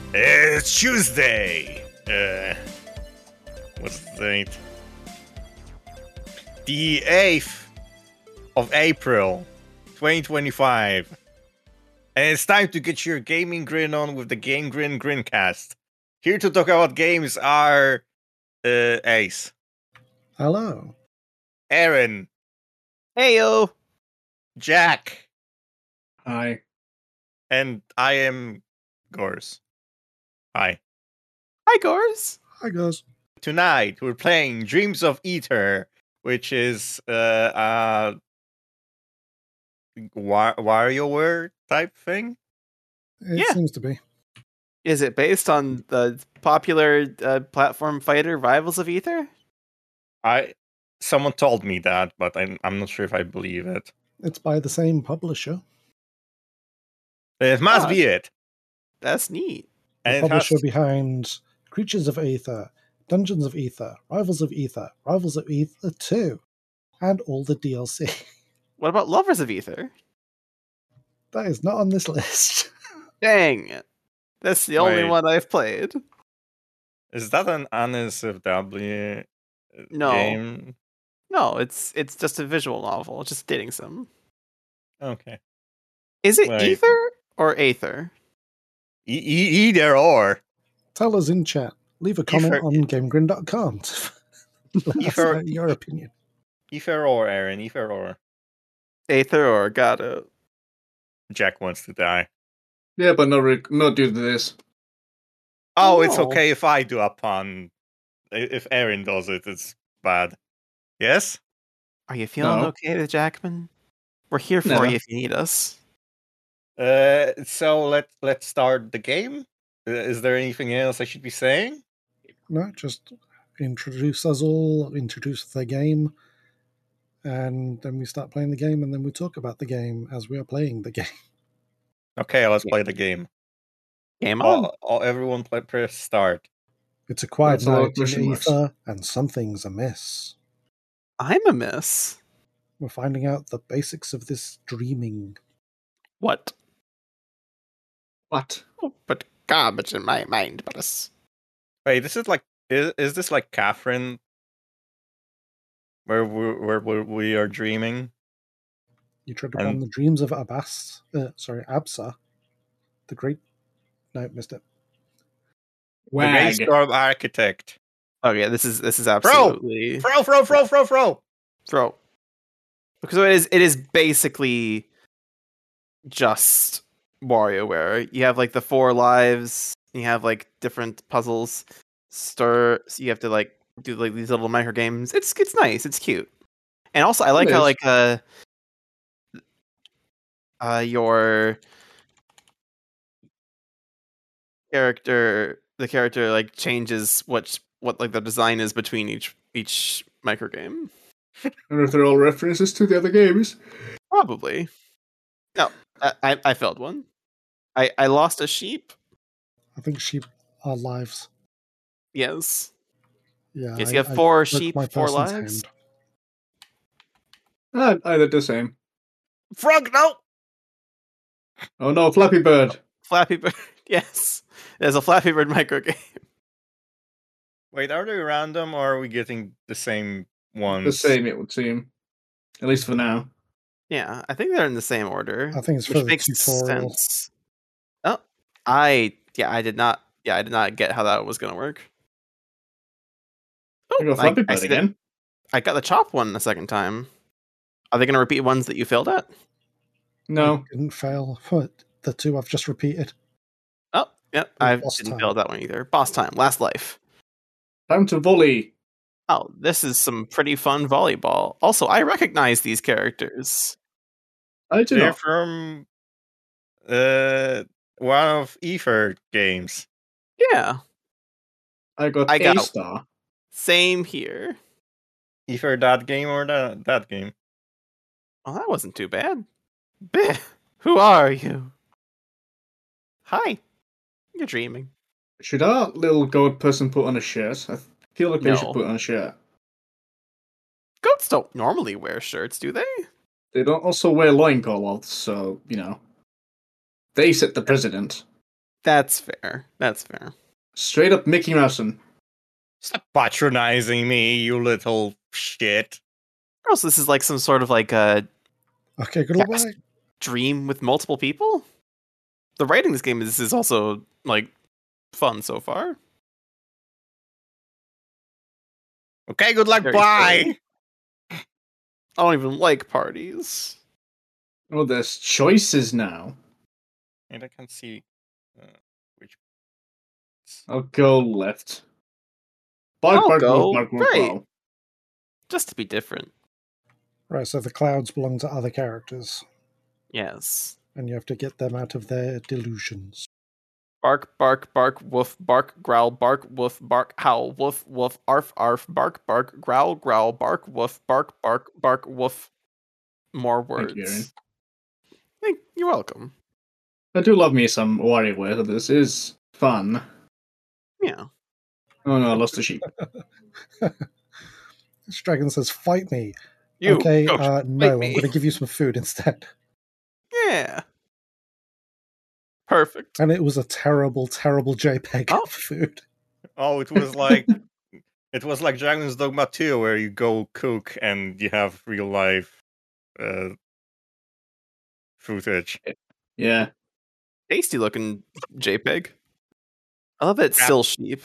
It's Tuesday. What's the date? The 8th of April, 2025. And it's time to get your gaming grin on with the Game Grin Grincast. Here to talk about games are Ace, Hello. Aaron, Heyo. Jack, Hi. and I am Gors. Hi. Hi, Gors. Hi, guys. Tonight we're playing Dreams of Ether, which is WarioWare type thing. It Yeah. seems to be. Is it based on the popular platform fighter Rivals of Ether? Someone told me that, but I'm not sure if I believe it. It's by the same publisher. It must Ah. be it. That's neat. The And it publisher has, behind Creatures of Aether, Dungeons of Ether, Rivals of Ether 2, and all the DLC. What about Lovers of Ether? That is not on this list. Dang it. That's the only Wait. one I've played. is that an NSFW No. game? No, it's just a visual novel. It's just dating sim. Okay. Is it Wait. Ether or Aether? Either or. Tell us in chat. Leave a comment on GameGrin.com. Let us Ether- know your opinion. Either or, Aaron. Either or. Aether or got it. Jack wants to die. Yeah, but not due to this. Oh, it's No. okay if I do a pun. If Aaron does it, it's bad. Yes? Are you feeling No. okay, Jackman? We're here for No. you if you need us. So let's start the game. Is there anything else I should be saying? No, just introduce us all, introduce the game, and then we start playing the game, and then we talk about the game as we are playing the game. Okay, let's play the game. Game on. Everyone press start. It's a quiet That's a lot of night in question marks. Ether, and something's amiss. I'm a miss. We're finding out the basics of this dreaming. What? What? Oh, but garbage in my mind, but it's... Wait, this is like is this like Catherine, where we are dreaming? You tread upon the dreams of Absa, the great... No, missed it. The Wag. Brainstorm Architect. Okay, this is absolutely... Throw. Throw. Because it is basically just WarioWare. You have like the 4 lives, you have like different puzzles, so you have to like do like these little micro games. It's nice, it's cute. And also I like It how is. like your the character like changes what like the design is between each micro game. I wonder if they're all references to the other games. Probably. No, I failed one. I lost a sheep. I think sheep are lives. Yes. Yeah. Yes, you have 4 broke sheep, my 4 person's lives. hand. I did the same. Frog, no. Oh no, Flappy Bird. Flappy Bird. Yes. There's a Flappy Bird micro game. Wait, are they random or are we getting the same ones? The same, it would seem. At least for now. Yeah, I think they're in the same order. I think it's which for the makes tutorial. sense. Oh, I did not get how that was gonna work. I got Flappy Bird see that- again. I got the chop one the second time. Are they gonna repeat ones that you failed at? No. Didn't fail. But the 2 I've just repeated. Oh, yep. Oh, I boss didn't time. fail at that one either. Boss time, last life. Time to volley. Oh, this is some pretty fun volleyball. Also, I recognize these characters. I do They're not. from one of Ether games. Yeah, I got I got- A-star. same here. Ether that game or that game? Well, that wasn't too bad. Bleh, who are you? Hi. You're dreaming. Should our little goat person put on a shirt? I feel like they No. should put on a shirt. Goats don't normally wear shirts, do they? They don't also wear loincloths, so, they set the precedent. That's fair. That's fair. Straight up Mickey Mouse'n. Stop patronizing me, you little shit. Also, this is like some sort of like a Okay, Yes. goodbye. dream with multiple people. The writing this game is also like fun so far. Okay, good luck, Very bye! silly. I don't even like parties. Oh, there's choices now. And I can see which. I'll go left. Bark, I'll bark, go bark, bark, bark, right. wow. Just to be different. Right, so the clouds belong to other characters, Yes. and you have to get them out of their delusions. Bark, bark, bark, woof, bark, growl, bark, woof, bark, howl, woof, woof, arf, arf, bark, bark, growl, growl, bark, woof, bark, bark, bark, woof. More words. Thank you, Aaron. You're welcome. I do love me some WarioWare, so this is fun. Yeah. Oh no, I lost the sheep. This dragon says, "Fight me." You. Okay, go no, I'm me. going to give you some food instead. Yeah. Perfect. And it was a terrible, terrible JPEG Oh. of food. Oh, it was like Dragon's Dogma 2, where you go cook and you have real life footage. Yeah. Tasty looking JPEG. I love it. It's Yeah. still sheep.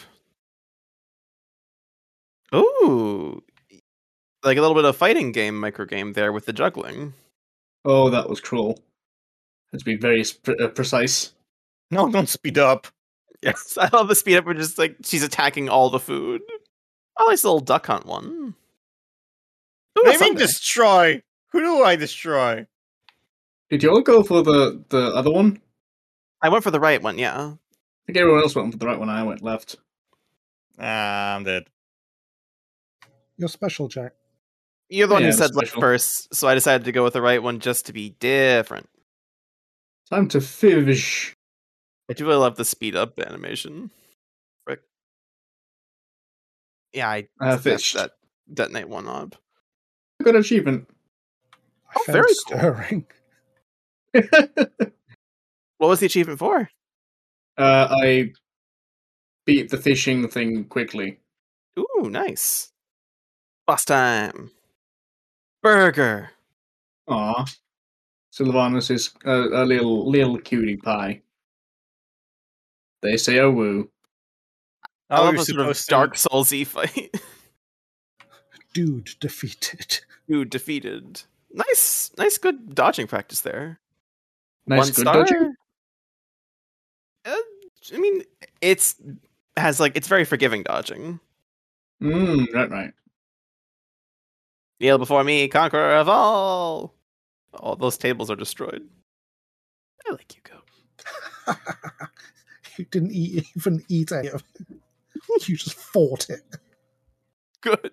Ooh. Like a little bit of fighting game micro game there with the juggling. Oh, that was cruel. Has to be very precise. No, don't speed up. Yes, I love the speed up where just like she's attacking all the food. I like the little duck hunt one. Ooh, What do you mean Sunday. destroy? Who do I destroy? Did you all go for the other one? I went for the right one, yeah. I think everyone else went for the right one. I went left. Ah, I'm dead. You're special, Jack. You're the one Yeah, who I'm said left special. first, so I decided to go with the right one just to be different. Time to fish. I do really love the speed up animation. Frick. Yeah, I snapped Fished. that detonate one up. Good achievement. I Oh, felt very cool. stirring. What was the achievement for? I beat the fishing thing quickly. Ooh, nice. Boss time. Burger. Aw. Sylvanus is a little cutie pie. They say oh woo. I Oh, love you're a sort of supposed Dark to. Souls-y fight. Dude defeated. Dude defeated. Nice, good dodging practice there. Nice, One good star. dodging. I mean, it's very forgiving dodging. Right. Kneel before me, conqueror of all. All those tables are destroyed. I like you, Goat. You didn't even eat any of it. You just fought it. Good.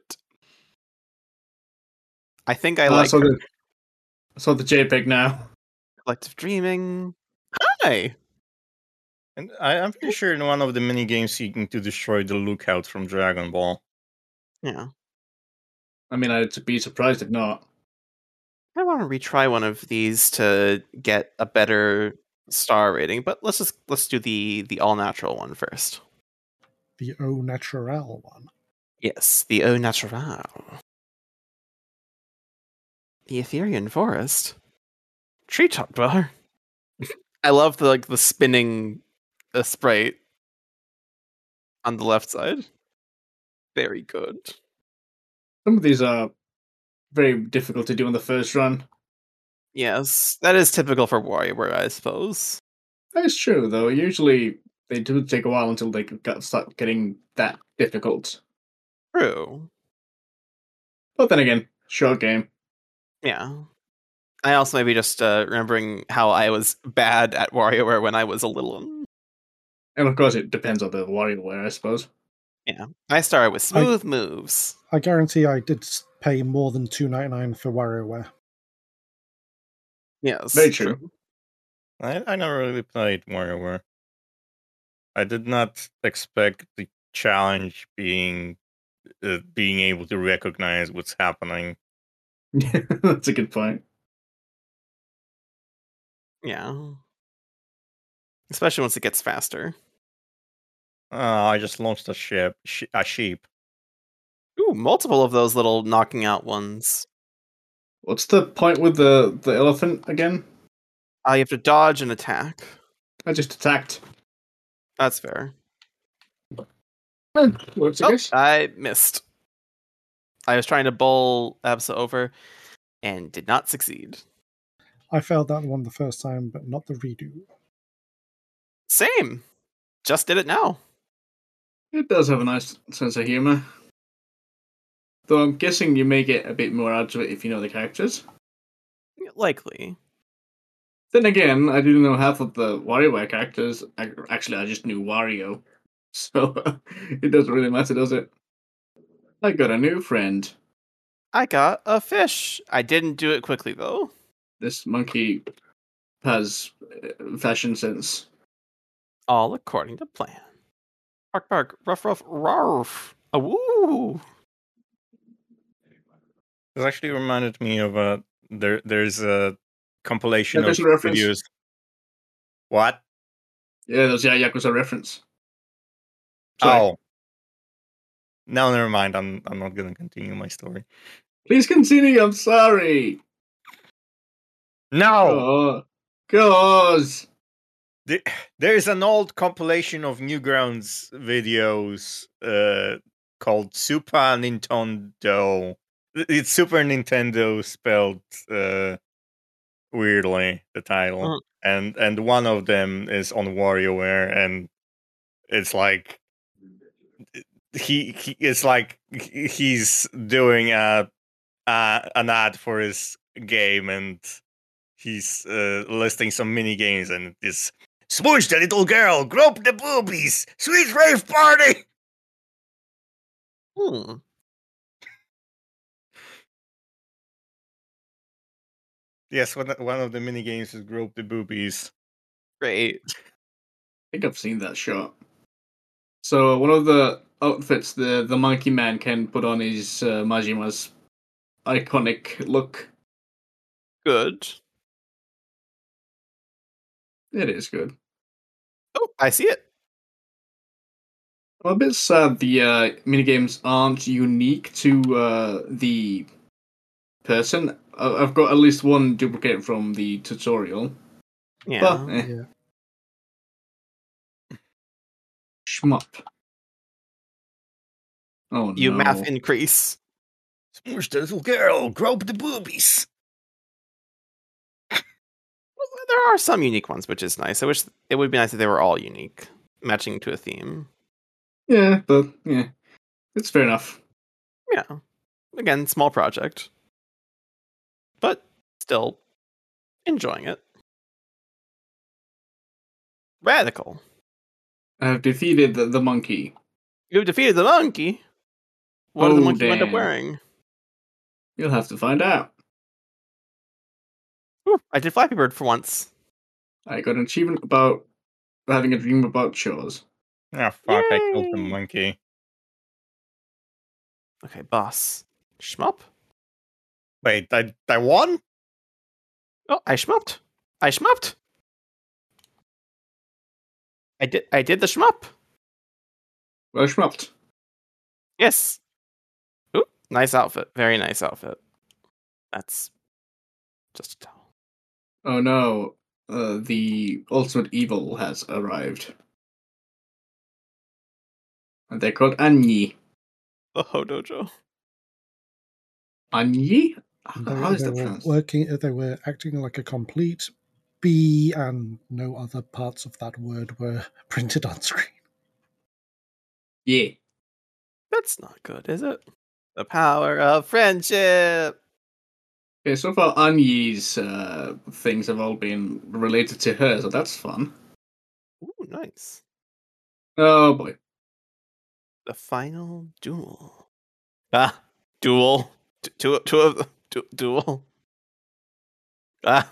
I think I like I saw the JPEG now. collective dreaming. Hi. And I'm pretty sure in one of the mini games you can to destroy the lookout from Dragon Ball. Yeah. I mean, I'd be surprised if not. I want to retry one of these to get a better star rating, but let's do the all natural one first. The au naturel one. Yes, the au natural. The Ethereal Forest. Treetop Dweller. I love the spinning sprite on the left side. Very good. Some of these are very difficult to do on the first run. Yes, that is typical for WarioWare, I suppose. That's true, though. Usually they do take a while until they start getting that difficult. True. But then again, short game. Yeah. I also maybe just remembering how I was bad at WarioWare when I was a little one. And of course, it depends on the WarioWare, I suppose. Yeah. I started with smooth moves. I guarantee I did pay more than $2.99 for WarioWare. Yes. Very true. I never really played WarioWare. I did not expect the challenge being able to recognize what's happening. That's a good point. Yeah. especially once it gets faster. Oh, I just launched a sheep. Ooh, multiple of those little knocking out ones. What's the point with the elephant again? You have to dodge and attack. I just attacked. That's fair. Works, I Oh, guess. I missed. I was trying to bowl Absa over and did not succeed. I failed that one the first time, but not the redo. Same. Just did it now. It does have a nice sense of humor. Though I'm guessing you may get a bit more out of it if you know the characters. Likely. Then again, I didn't know half of the WarioWare characters. Actually, I just knew Wario. So it doesn't really matter, does it? I got a new friend. I got a fish. I didn't do it quickly, though. This monkey has fashion sense. All according to plan. Bark, bark, ruff, ruff, rarf. A woo! This actually reminded me of there's a compilation of Yakuza reference. videos. What? Yeah, there's Yakuza reference. Sorry. Oh. No, never mind. I'm not gonna continue my story. Please continue, I'm sorry. No! Oh, gosh. There's an old compilation of Newgrounds videos called Super Nintendo. It's Super Nintendo spelled weirdly, the title. And one of them is on WarioWare, and it's like it's like he's doing an ad for his game, and he's listing some mini games, and it's smooch the little girl, grope the boobies, sweet rave party. Yes, one of the mini games is grope the boobies. Great. I think I've seen that shot. So one of the outfits the monkey man can put on is Majima's iconic look. Good. It is good. Oh, I see it. I'm a bit sad the minigames aren't unique to the person. I've got at least one duplicate from the tutorial. Yeah. But, Yeah. Shmup. Oh You no. math increase. Smooch the little girl, grope the boobies. Well, there are some unique ones, which is nice. I wish it would be nice if they were all unique, matching to a theme. Yeah, but yeah. It's fair enough. Yeah. Again, small project. But still enjoying it. Radical. I've defeated the monkey. You've defeated the monkey. What did the Oh, monkey end up damn. wearing? You'll have to find out. Ooh, I did Flappy Bird for once. I got an achievement about having a dream about chores. Ah, fuck, I killed the Yay! monkey. Okay, boss. Shmup? Wait, I won? Oh, I shmupped. I shmupped. I did the shmup. Well, shmupped. Yes. Ooh, nice outfit. Very nice outfit. That's just a towel. Oh no, the ultimate evil has arrived. And they're called Anyi. The Ho Dojo. Anyi? And How is they that were pronounced? they were acting like a complete bee, and no other parts of that word were printed on screen. Yeah. That's not good, is it? The power of friendship. Okay, so far Anyi's things have all been related to her, so that's fun. Ooh, nice. Oh boy. The final duel. Ah, duel. Duel. Ah.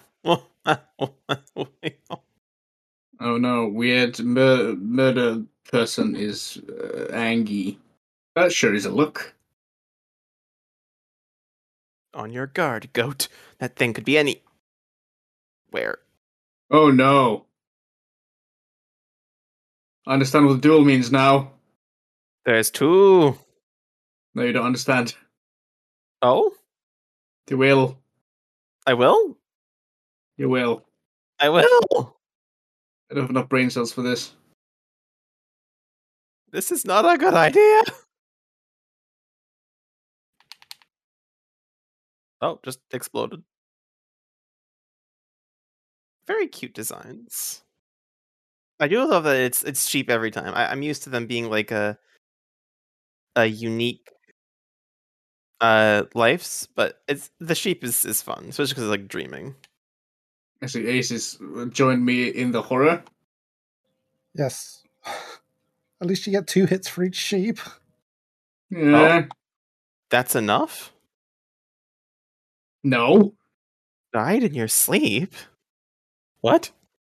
Oh no, weird murder person is Angie. That sure is a look. On your guard, goat. That thing could be any. Where? Oh no. I understand what the duel means now. There's two. No, you don't understand. Oh, You will. I will. You will. I will. I don't have enough brain cells for this. This is not a good idea. Oh, just exploded. Very cute designs. I do love that it's cheap every time. I'm used to them being like a unique lives, but it's the sheep is fun, especially because it's like dreaming. Actually, Ace has joined me in the horror. Yes. At least you get 2 hits for each sheep. Yeah. That's enough? No. Died in your sleep? What?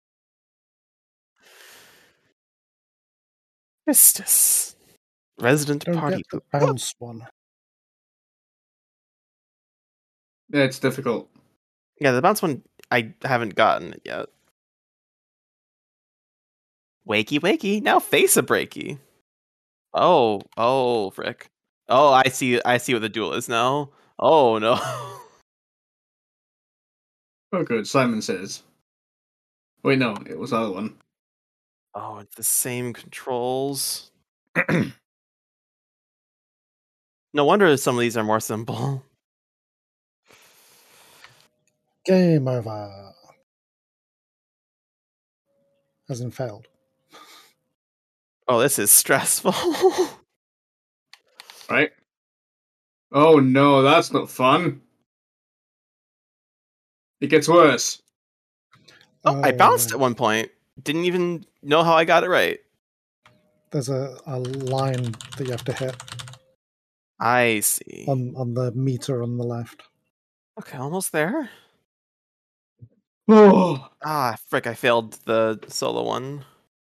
Christus. Resident Don't party get the poop. bounce one. Yeah, it's difficult. Yeah, the bounce one, I haven't gotten it yet. Wakey wakey, now face a breaky. Oh, frick. Oh, I see what the duel is now. Oh no. Oh, good. Simon says. Wait, no, it was the other one. Oh, it's the same controls. No wonder some of these are more simple. Game over. As in failed. Oh, this is stressful. Right? Oh no, that's not fun. It gets worse. Oh, I bounced no. at one point. Didn't even know how I got it right. There's a line that you have to hit I see. on the meter on the left. Okay, almost there. Oh, Ah, frick, I failed the solo one.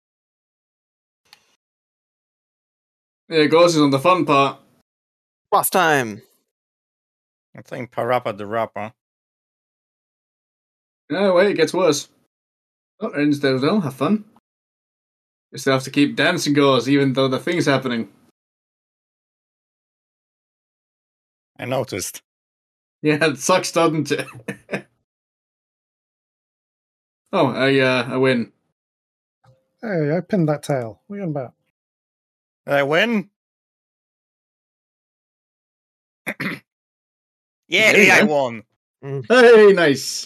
there it goes. Is on the fun part. Boss time. I'm playing Parappa the Rapper. No, wait, it gets worse. Oh, ends there as well. Have fun. You still have to keep dancing goes, even though the thing's happening. I noticed. Yeah, it sucks, doesn't it? Oh, I win. Hey, I pinned that tail. What are you on about? Did I win? There you Yeah, I go. won. Hey, nice.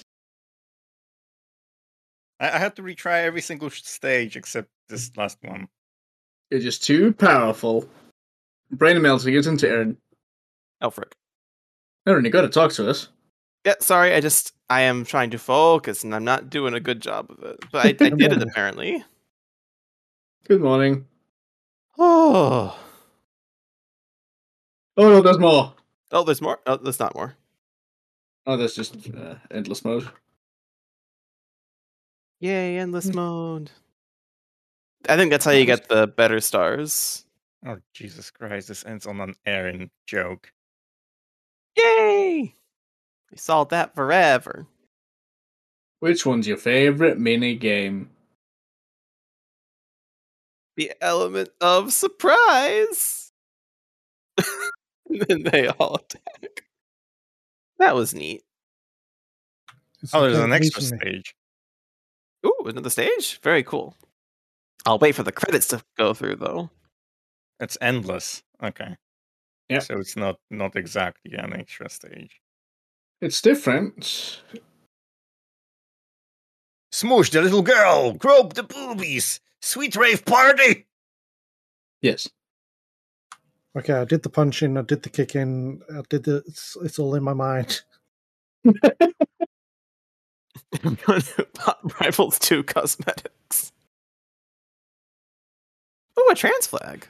I had to retry every single stage except this last one. You're just too powerful. Brain melting, isn't it, Aaron? Oh, frick. Aaron, you gotta talk to us. Yeah, sorry, I am trying to focus and I'm not doing a good job of it. But I did it apparently. Good morning. Oh. Oh no, there's more. Oh, there's more? Oh, there's not more. Oh, there's just endless mode. Yay, endless mode. I think that's how you get the better stars. Oh, Jesus Christ, this ends on an Aaron joke. Yay! We solved that forever. Which one's your favorite mini game? The element of surprise! And then they all attack. That was neat. It's Oh, there's okay, an extra believe me. stage. Ooh, another stage? Very cool. I'll wait for the credits to go through, though. It's endless. Okay. Yep. So it's not exactly an extra stage. It's different. Smoosh the little girl! Grope the boobies! Sweet rave party! Yes. Okay, I did the punching, I did the kicking, I did the. It's all in my mind. Everyone who bought Rivals 2 cosmetics. Oh, a trans flag.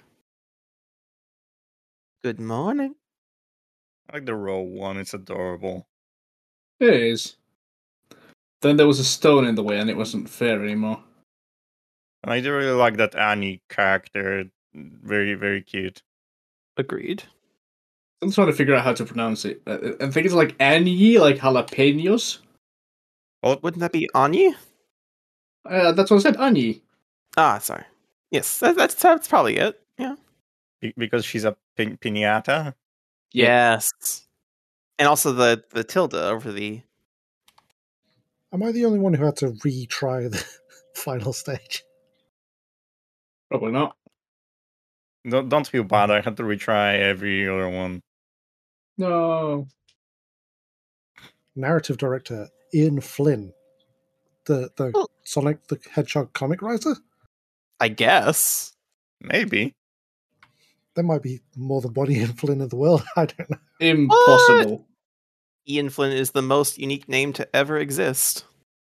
Good morning. I like the row one, it's adorable. It is. Then there was a stone in the way and it wasn't fair anymore. And I do really like that Annie character. Very, very cute. Agreed. I'm trying to figure out how to pronounce it. I think it's like Annie, like jalapenos. Well, Wouldn't that be Anyi? That's what I said, Annie. Ah, sorry. Yes, that's probably it. Yeah. Because she's a pinata. Yeah. Yes. And also the tilde over the. Am I the only one who had to retry the final stage? Probably not. Don't feel bad. I had to retry every other one. No. Narrative director Ian Flynn, the Well, Sonic the Hedgehog comic writer. I guess. Maybe. There might be more than one Ian Flynn in the world. I don't know. Impossible. Ian Flynn is the most unique name to ever exist.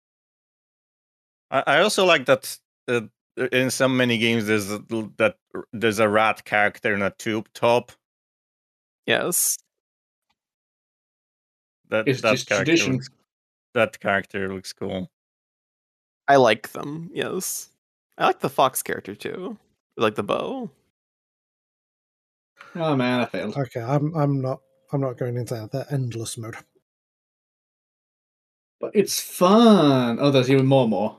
I also like that in so many games there's a rat character in a tube top. Yes. It's just tradition. That character looks cool. I like them. Yes. I like the fox character too. I like the bow. Oh man, I failed. Okay, I'm not going into that endless mode. But it's fun. Oh, there's even more.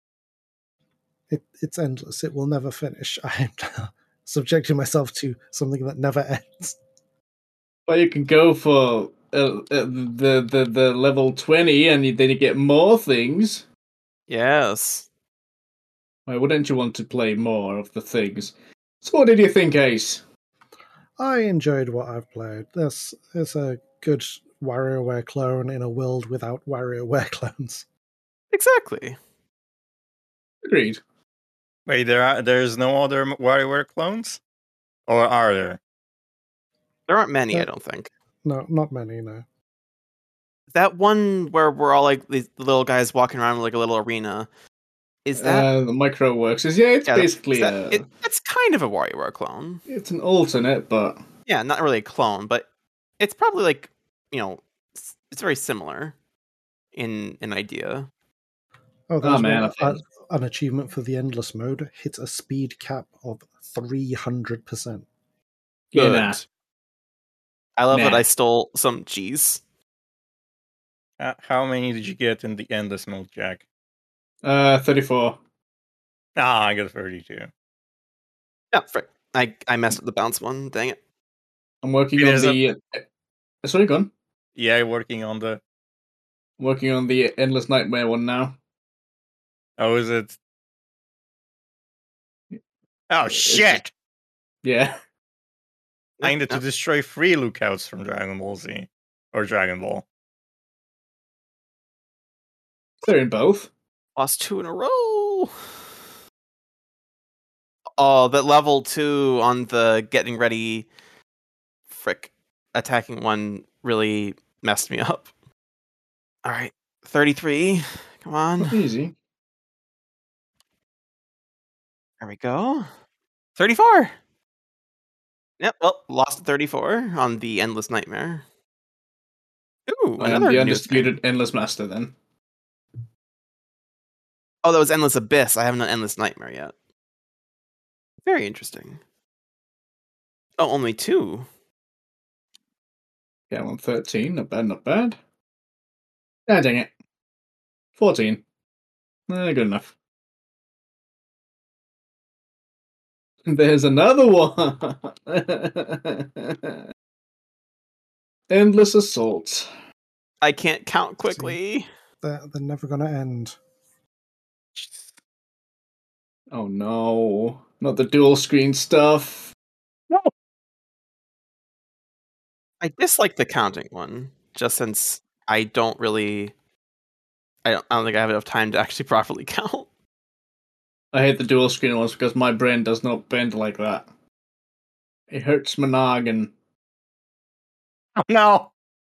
It's endless. It will never finish. I'm subjecting myself to something that never ends. But you can go for the level 20 and then you get more things. Yes. Why wouldn't you want to play more of the things? So what did you think, Ace? I enjoyed what I've played. This is a good WarioWare clone in a world without WarioWare clones. Exactly. Agreed. Wait, there's no other WarioWare clones, or are there? There aren't many, I don't think. No, not many. No. That one where we're all like these little guys walking around like a little arena. Is that The Micro Works is it's basically it's kind of a WarioWare clone. it's an alternate, but Yeah, not really a clone, but it's probably like, it's very similar in idea. Oh, there's man, an achievement for the endless mode. Hit a speed cap of 300%. yeah, Good. nah. I love that Nah. I stole some cheese. How many did you get in the endless mode, Jack? 34. I got 32. Yeah, frick. I messed up the bounce one. Dang it. I'm working on the. Sorry, go on. Yeah, working on the. Working on the Endless Nightmare one now. Oh, is it? Oh shit! Yeah. I needed to destroy 3 lookouts from Dragon Ball Z or Dragon Ball. They're in both. Lost 2 in a row. Oh, that level 2 on the getting ready attacking one really messed me up. All right, 33. Come on. Easy. There we go. 34. Yep, well, lost 34 on the Endless Nightmare. Ooh, I am another the new undisputed thing. Endless Master then. Oh, that was Endless Abyss. I haven't done Endless Nightmare yet. Very interesting. Oh, only 2. Yeah, I'm on 13. Not bad, not bad. Ah, dang it. 14. Good enough. There's another one. Endless Assault. I can't count quickly. They're never going to end. Oh no. Not the dual screen stuff. No. I dislike the counting one, just since I don't think I have enough time to actually properly count. I hate the dual screen ones because my brain does not bend like that. It hurts my noggin. Oh no!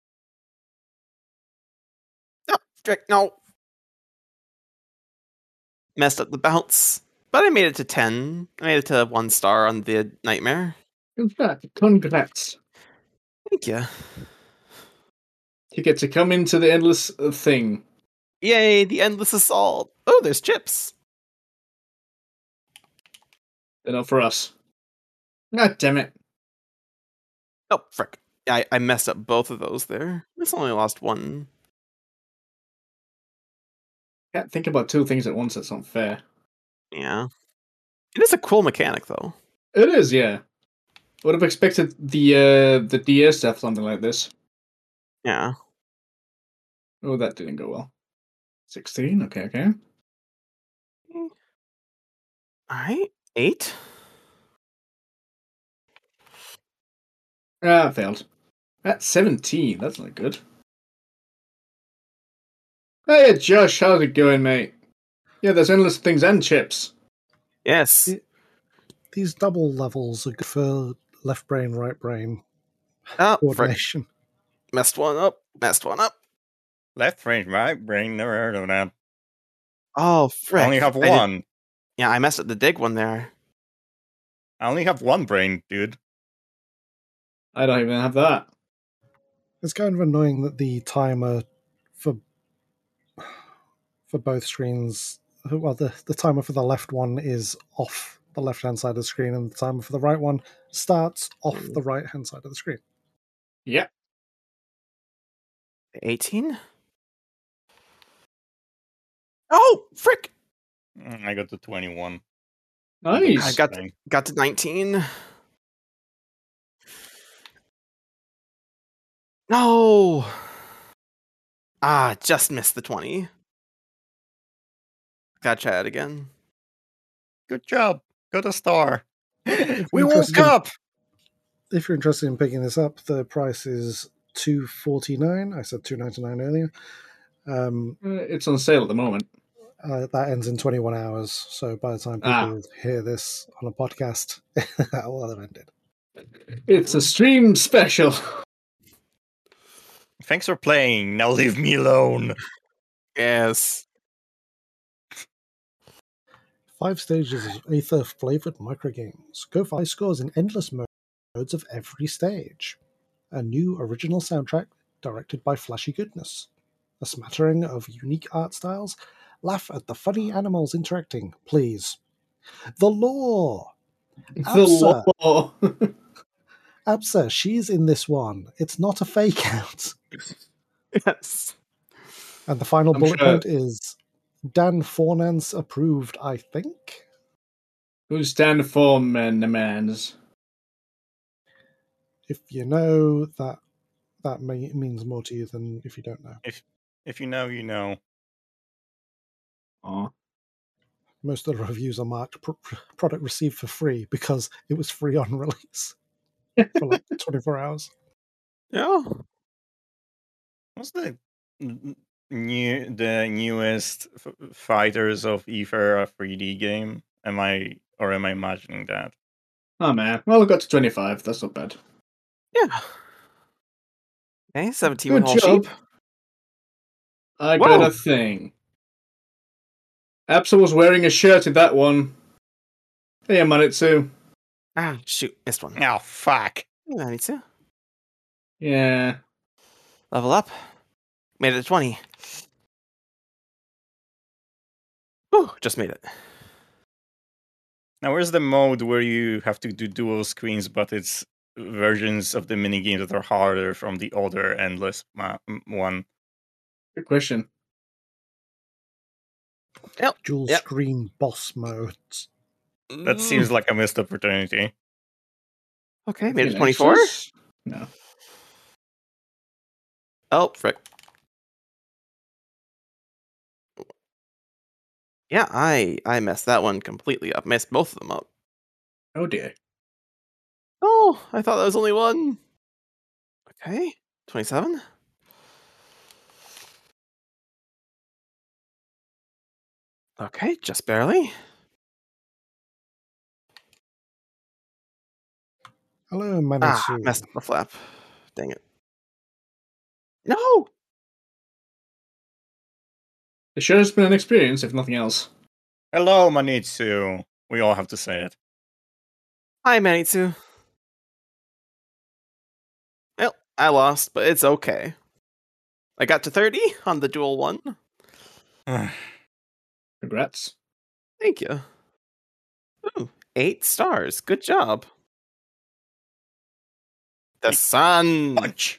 No, Drick, no. Messed up the bounce, but I made it to 10. I made it to 1 star on the Nightmare. Congrats. Thank you. You get to come into the endless thing. Yay, the Endless Assault. Oh, there's chips. They're not for us. God damn it. Oh, frick. I messed up both of those there. It's only lost 1. Can't think about 2 things at once, that's not fair. Yeah. It is a cool mechanic, though. It is, yeah. Would have expected the DS to have something like this. Yeah. Oh, that didn't go well. 16. Okay. All right. 8. Ah, failed. At 17. That's not good. Hey, Josh, how's it going, mate? Yeah, there's endless things and chips. Yes. These double levels are good for left brain, right brain Oh, frick. coordination. Messed one up. Left brain, right brain, never heard of that. Oh, frick. I only have one. Yeah, I messed up the dig one there. I only have one brain, dude. I don't even have that. It's kind of annoying that the timer for both screens, well, the timer for the left one is off the left-hand side of the screen, and the timer for the right one starts off the right-hand side of the screen. Yeah. 18? Oh, frick! I got to 21. Nice. I got to 19. No! Ah, just missed the 20. Gotta try it again. Good job. Got a star. If We you're woke interested in- up. If you're interested in picking this up, the price is $249. I said $299 earlier. It's on sale at the moment. That ends in 21 hours. So by the time people hear this on a podcast, that will have ended. It's a stream special. Thanks for playing. Now leave me alone. Yes. 5 stages of Aether-flavored microgames. Go for high scores in endless modes of every stage. A new original soundtrack directed by Flashy Goodness. A smattering of unique art styles. Laugh at the funny animals interacting, please. The lore! The law. Absa, she's in this one. It's not a fake out. Yes. And the final I'm bullet sure- point is Dan Fornance approved, I think. Who's Dan for mans? If you know, that means more to you than if you don't know. If you know, you know. Oh. Most of the reviews are marked product received for free because it was free on release for like 24 hours. Yeah. What's the newest Fighters of Ether 3D game? Am I imagining that? Oh man. Well, I got to 25. That's not bad. Yeah. Okay, 17 Good with whole job. sheep. I Whoa. got a thing. Absa was wearing a shirt in that one. Hey, Manitsu. Ah, shoot. Missed one. Oh, fuck. I need to. Yeah. Level up. Made it to 20. Whew, just made it. Now, where's the mode where you have to do dual screens, but it's versions of the minigame that are harder from the other endless one? Good question. Dual Yep. screen boss modes. That seems like a missed opportunity. Okay, made it Any 24. extras? No. Oh, frick. Yeah, I messed that one completely up. Messed both of them up. Oh dear. Oh, I thought that was only one. Okay, 27. Okay, just barely. Hello, Ah, Manisu. messed up the flap. Dang it. No! It sure has been an experience, if nothing else. Hello, Manitsu. We all have to say it. Hi, Manitsu. Well, I lost, but it's okay. I got to 30 on the dual one. Congrats. Thank you. Ooh, 8 stars. Good job. The sun. Punch.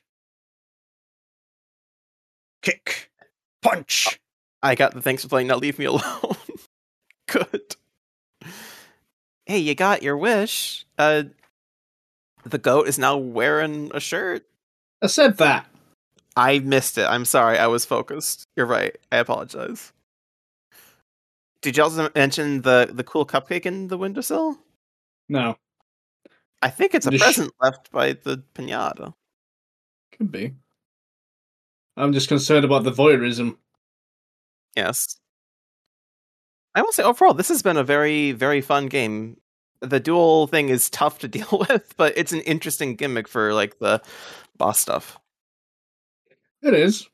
Kick. Punch. I got the thanks for playing. Now leave me alone. Good. hey, you got your wish. The goat is now wearing a shirt. I said that. I missed it. I'm sorry. I was focused. You're right. I apologize. Did you also mention the cool cupcake in the windowsill? No, I think it's a The sh- present left by the pinata. could be. I'm just concerned about the voyeurism. Yes. I will say overall, this has been a very, very fun game. The duel thing is tough to deal with, but it's an interesting gimmick for like the boss stuff. It is.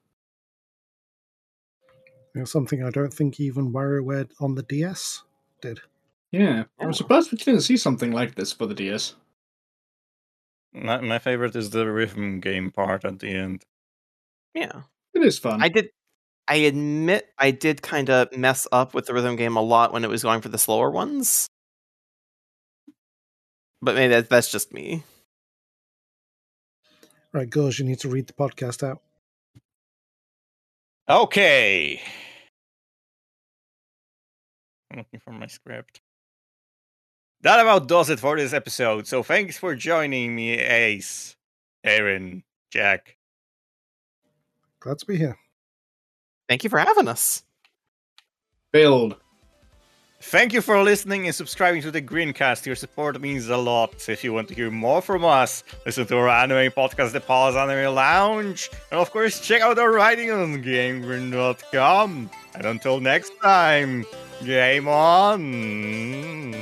Something I don't think even WarioWare on the DS did. Yeah. Yeah. I'm surprised we didn't see something like this for the DS. My favorite is the rhythm game part at the end. Yeah. It is fun. I admit I did kind of mess up with the rhythm game a lot when it was going for the slower ones. But maybe that's just me. Right, Gauze, you need to read the podcast out. Okay. I'm looking for my script. That about does it for this episode. So thanks for joining me, Ace, Aaron, Jack. Glad to be here. Thank you for having us. Build. Thank you for listening and subscribing to the Greencast. Your support means a lot. If you want to hear more from us, listen to our anime podcast, The Pause Anime Lounge. And of course, check out our writing on GameGrin.com. And until next time, game on!